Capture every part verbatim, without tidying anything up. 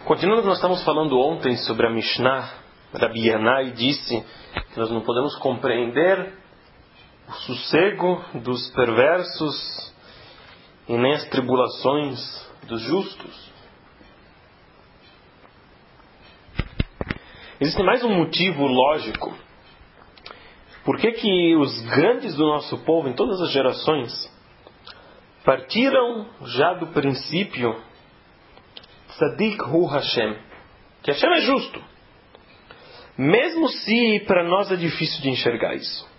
Continuando, nós estamos falando ontem sobre a Mishnah. Rabi Yanai disse que nós não podemos compreender o sossego dos perversos e nem as tribulações dos justos. Existe mais um motivo lógico. Por que que os grandes do nosso povo, em todas as gerações, partiram já do princípio Tzadik hu Hashem, que Hashem é justo, mesmo se para nós é difícil de enxergar isso.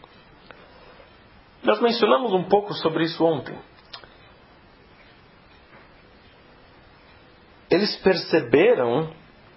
Nós mencionamos um pouco sobre isso ontem. Eles perceberam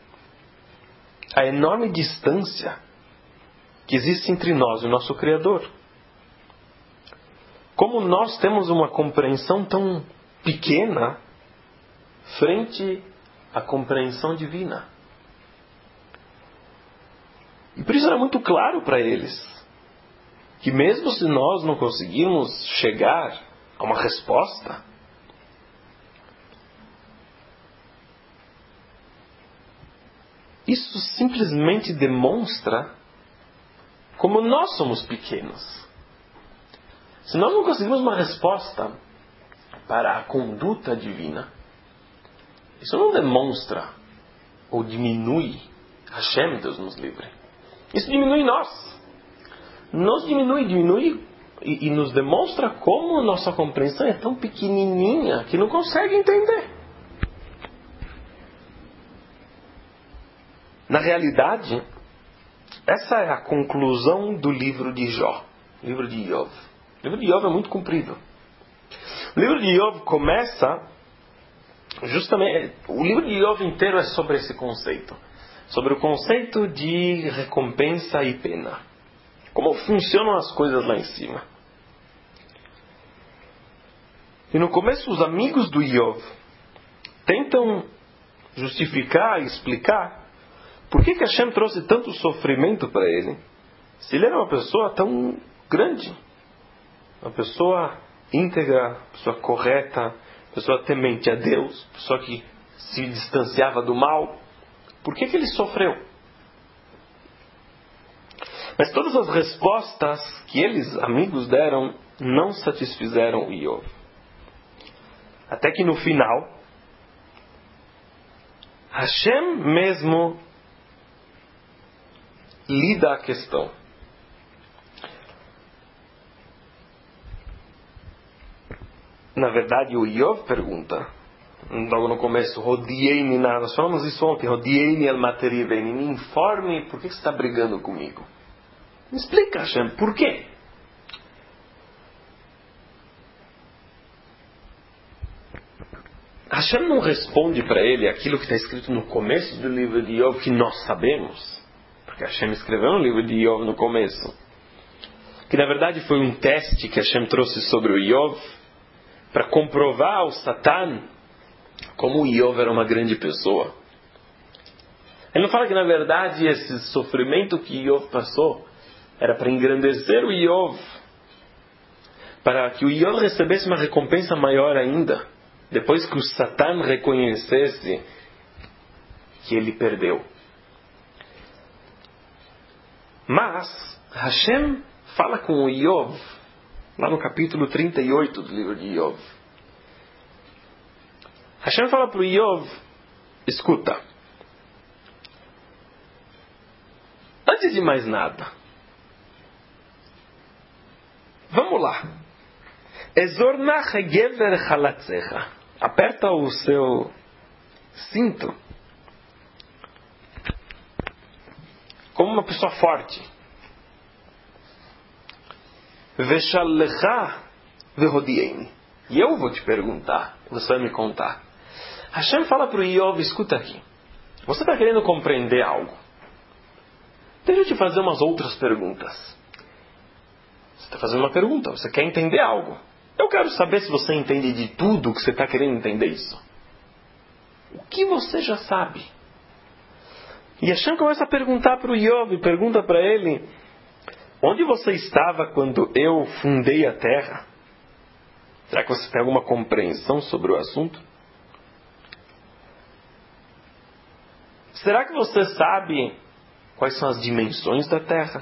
a enorme distância que existe entre nós e o nosso Criador. Como nós temos uma compreensão tão pequena frente à compreensão divina. E por isso era muito claro para eles que mesmo se nós não conseguirmos chegar a uma resposta, isso simplesmente demonstra como nós somos pequenos. Se nós não conseguimos uma resposta para a conduta divina, isso não demonstra ou diminui Hashem, Deus nos livre. Isso diminui nós. Nos diminui, diminui e, e nos demonstra como a nossa compreensão é tão pequenininha que não consegue entender. Na realidade, essa é a conclusão do livro de Jó, livro de Iov. O livro de Iov é muito comprido. O livro de Iov começa justamente... O livro de Iov inteiro é sobre esse conceito. Sobre o conceito de recompensa e pena. Como funcionam as coisas lá em cima. E no começo os amigos do Iov tentam justificar e explicar por que que Hashem trouxe tanto sofrimento para ele, se ele era uma pessoa tão grande, uma pessoa íntegra, pessoa correta, pessoa temente a Deus, pessoa que se distanciava do mal. Por que que ele sofreu? Mas todas as respostas que eles, amigos, deram, não satisfizeram Iov. Até que no final, Hashem mesmo lida a questão. Na verdade, o Iov pergunta, logo no começo, Rodiei-me, nós falamos isso ontem, Rodiei-me el materi veni, me informe por que você está brigando comigo. Me explica, Hashem, por quê? Hashem não responde para ele aquilo que está escrito no começo do livro de Iov, que nós sabemos. Porque Hashem escreveu no livro de Iov no começo. Que na verdade foi um teste que Hashem trouxe sobre o Iov, para comprovar ao Satan como o Iov era uma grande pessoa. Ele não fala que na verdade esse sofrimento que Iov passou era para engrandecer o Iov, para que o Iov recebesse uma recompensa maior ainda, depois que o Satan reconhecesse que ele perdeu. Mas Hashem fala com o Iov lá no capítulo trinta e oito do livro de Iov. Hashem fala para o Iov: escuta, antes de mais nada, vamos lá. Ezornach gever chalatzecha. Aperta o seu cinto como uma pessoa forte. Veshalecha vehodieini. E eu vou te perguntar, você vai me contar. Hashem fala para o Iov: escuta aqui, você está querendo compreender algo? Deixa eu te fazer umas outras perguntas. Você está fazendo uma pergunta, você quer entender algo. Eu quero saber se você entende de tudo que você está querendo entender isso. O que você já sabe? E Hashem começa a perguntar para o Iov, pergunta para ele: onde você estava quando eu fundei a terra? Será que você tem alguma compreensão sobre o assunto? será que você sabe quais são as dimensões da Terra?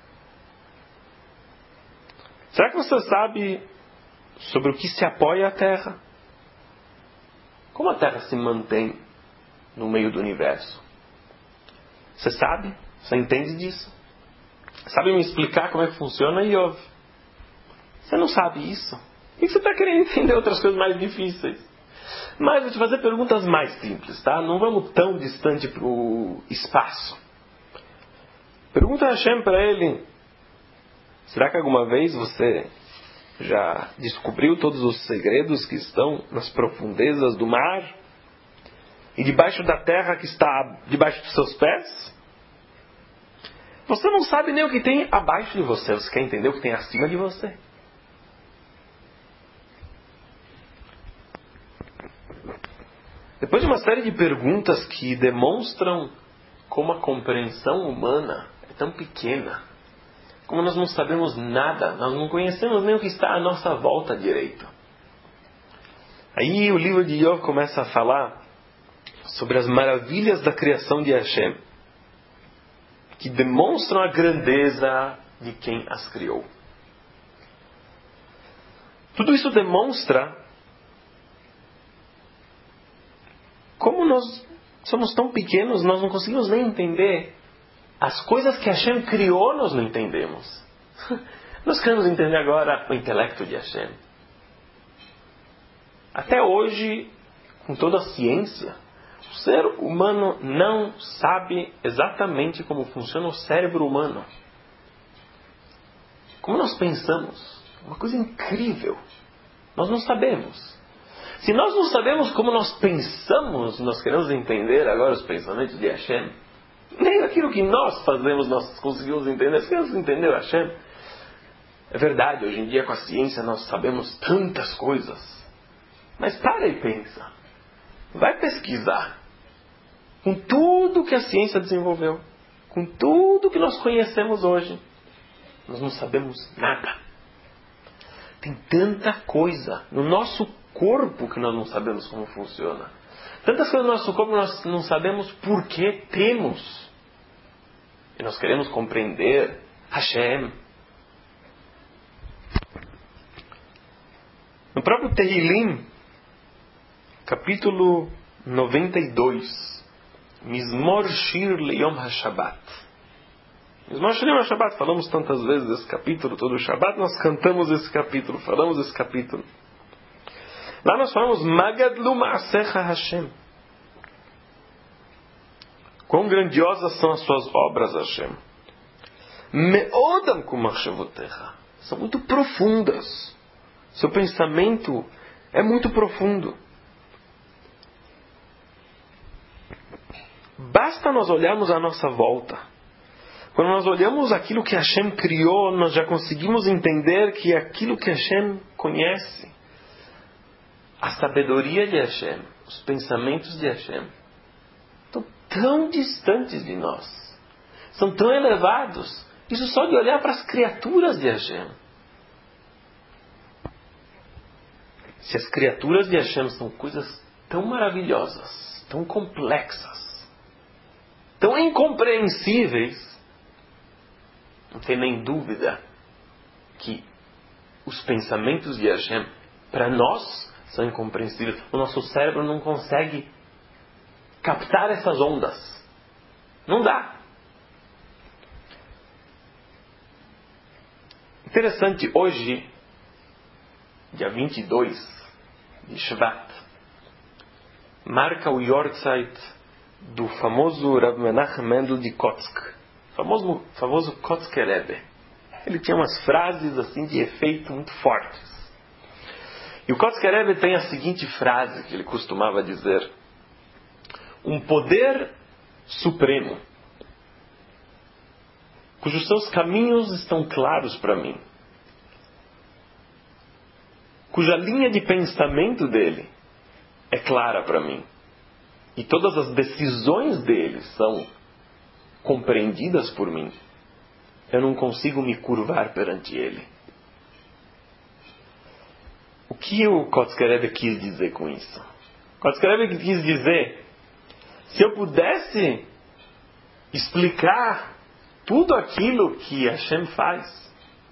Será que você sabe sobre o que se apoia a Terra? Como a Terra se mantém no meio do universo? Você sabe? Você entende disso? Sabe me explicar como é que funciona, Iov? Você não sabe isso. E você está querendo entender outras coisas mais difíceis. Mas vou te fazer perguntas mais simples, tá? Não vamos tão distante para o espaço. Pergunta a Hashem para ele: será que alguma vez você já descobriu todos os segredos que estão nas profundezas do mar? E debaixo da terra que está debaixo dos seus pés? Você não sabe nem o que tem abaixo de você. Você quer entender o que tem acima de você? Depois de uma série de perguntas que demonstram como a compreensão humana é tão pequena, como nós não sabemos nada, nós não conhecemos nem o que está à nossa volta direito. Aí o livro de Iov começa a falar sobre as maravilhas da criação de Hashem, que demonstram a grandeza de quem as criou. Tudo isso demonstra como nós somos tão pequenos, nós não conseguimos nem entender as coisas que Hashem criou, nós não entendemos. Nós queremos entender agora o intelecto de Hashem. Até hoje, com toda a ciência, o ser humano não sabe exatamente como funciona o cérebro humano. Como nós pensamos. Uma coisa incrível. Nós não sabemos. Se nós não sabemos como nós pensamos, nós queremos entender agora os pensamentos de Hashem. Nem aquilo que nós fazemos nós conseguimos entender. Você quer entender Hashem? É verdade, hoje em dia com a ciência nós sabemos tantas coisas. Mas para e pensa. Vai pesquisar. Com tudo que a ciência desenvolveu, com tudo que nós conhecemos hoje, nós não sabemos nada. Tem tanta coisa no nosso corpo que nós não sabemos como funciona. Tantas coisas no nosso corpo que nós não sabemos por que temos. E nós queremos compreender Hashem. No próprio Tehilim, capítulo noventa e dois, Mizmor Shir Leyom HaShabbat. Mizmor Shir Leyom HaShabbat, falamos tantas vezes esse capítulo, todo o Shabbat, nós cantamos esse capítulo, falamos esse capítulo. Lá nós falamos Magadlu Ma'asecha Hashem. Quão grandiosas são as suas obras, Hashem. Me'odam kumachshavutecha. São muito profundas. Seu pensamento é muito profundo. Basta nós olharmos à nossa volta. Quando nós olhamos aquilo que Hashem criou, nós já conseguimos entender que aquilo que Hashem conhece, a sabedoria de Hashem, os pensamentos de Hashem, estão tão distantes de nós. São tão elevados. Isso só de olhar para as criaturas de Hashem. Se as criaturas de Hashem são coisas tão maravilhosas, tão complexas, tão incompreensíveis, não tem nem dúvida que os pensamentos de Hashem, para nós, são incompreensíveis. O nosso cérebro não consegue captar essas ondas. Não dá. Interessante, hoje, dia vinte e dois de Shvat, marca o Yortzeit do famoso Rav Menachem Mendel de Kotsk, famoso, famoso Kotzker Rebbe. Ele tinha umas frases assim de efeito muito fortes. E o Kotzker Rebbe tem a seguinte frase que ele costumava dizer: um poder supremo, cujos seus caminhos estão claros para mim, cuja linha de pensamento dele é clara para mim, e todas as decisões dele são compreendidas por mim, eu não consigo me curvar perante ele. O que o Kotzker Rebbe quis dizer com isso? O Kotzker Rebbe quis dizer Se eu pudesse explicar tudo aquilo que Hashem faz,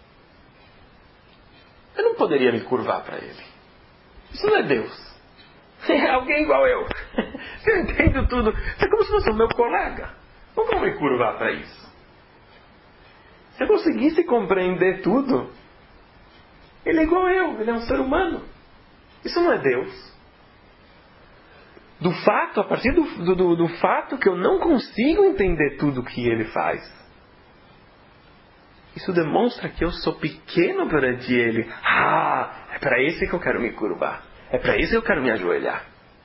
eu não poderia me curvar para Ele. Isso não é Deus. É alguém igual eu. Eu entendo tudo. É como se fosse o meu colega. Não vou me curvar para isso. Se eu conseguisse compreender tudo, ele é igual eu. Ele é um ser humano. Isso não é Deus. Do fato, a partir do, do, do fato que eu não consigo entender tudo o que Ele faz, isso demonstra que eu sou pequeno perante Ele. Ah, é para esse que eu quero me curvar. É para isso que eu quero me ajoelhar.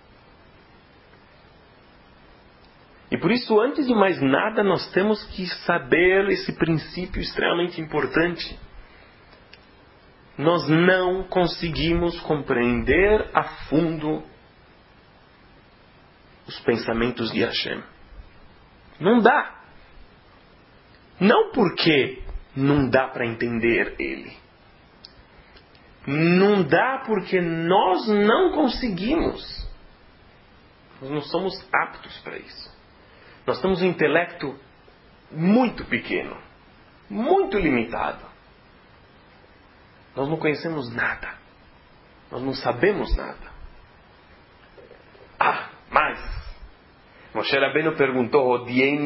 E por isso, antes de mais nada, nós temos que saber esse princípio extremamente importante. Nós não conseguimos compreender a fundo os pensamentos de Hashem. Não dá. Não porque não dá para entender Ele. Não dá porque nós não conseguimos. Nós não somos aptos para isso. Nós temos um intelecto muito pequeno, muito limitado. Nós não conhecemos nada. Nós não sabemos nada. Ah, mas Moshe Rabbeinu perguntou: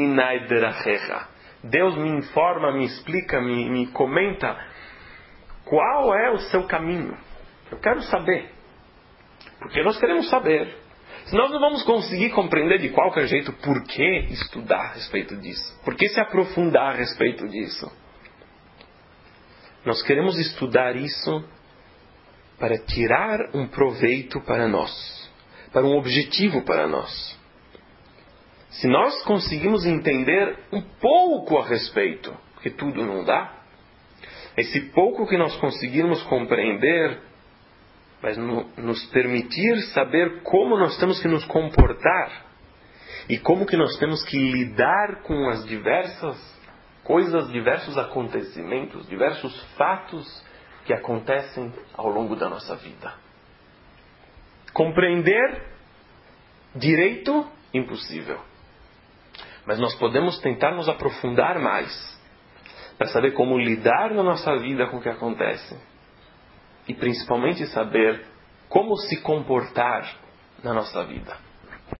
Deus me informa, me explica, me, me comenta qual é o seu caminho. Eu quero saber. Porque nós queremos saber. Se nós não vamos conseguir compreender de qualquer jeito, por que estudar a respeito disso? Por que se aprofundar a respeito disso? Nós queremos estudar isso para tirar um proveito para nós. Para um objetivo para nós. Se nós conseguimos entender um pouco a respeito, porque tudo não dá, esse pouco que nós conseguirmos compreender vai nos permitir saber como nós temos que nos comportar e como que nós temos que lidar com as diversas coisas, diversos acontecimentos, diversos fatos que acontecem ao longo da nossa vida. Compreender direito, impossível. Mas nós podemos tentar nos aprofundar mais para saber como lidar na nossa vida com o que acontece. E principalmente saber como se comportar na nossa vida.